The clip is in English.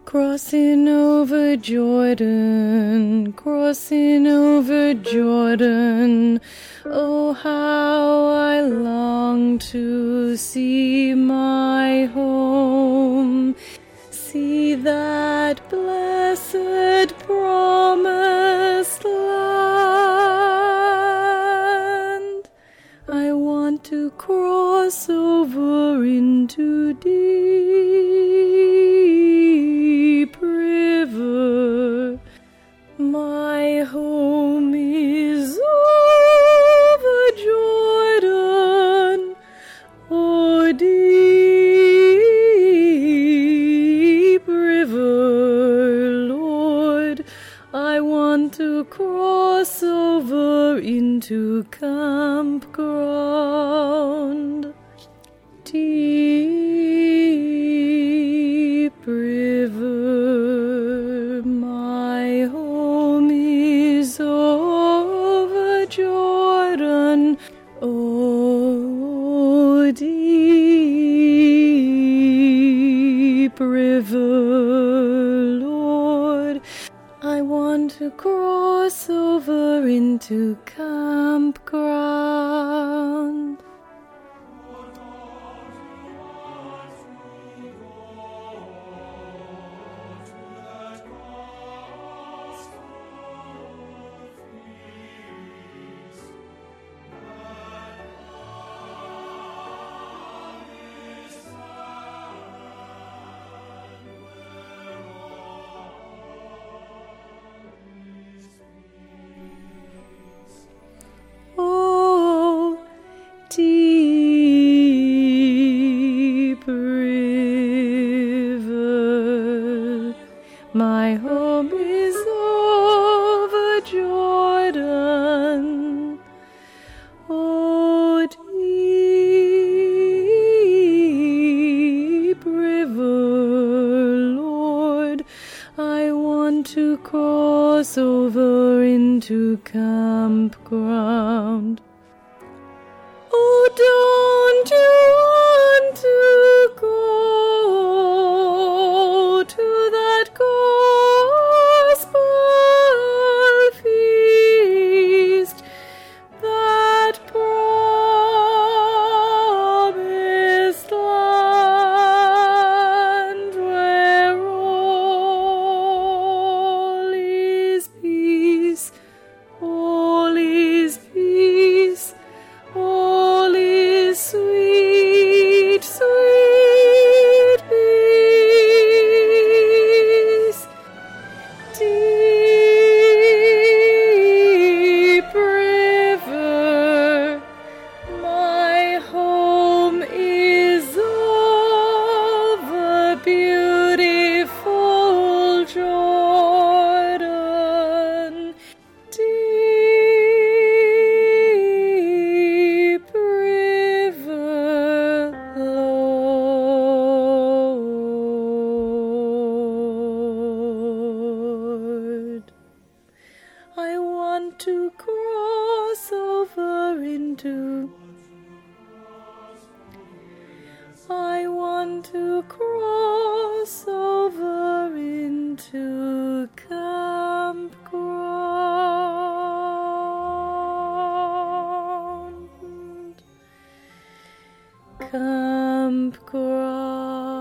Crossing over Jordan, crossing over Jordan, oh how I long to see my home, see that blessed promised land. I want to cross over into deep river. My home is over Jordan, or deep river, Lord. I want to cross over into campground. Deep river, my home is over Jordan, oh deep river, Lord. I want to cross over into campground. Deep river, my home is over Jordan, oh deep river, Lord. I want to cross over into campground. Oh, don't you want to go to that gospel feast, that promised land where all is peace, all is peace, all is sweet, sweet peace. Deep river, my home is over beautiful Jordan. Deep river, Lord. I want to cross over into. I want to cross over into campground. Campground.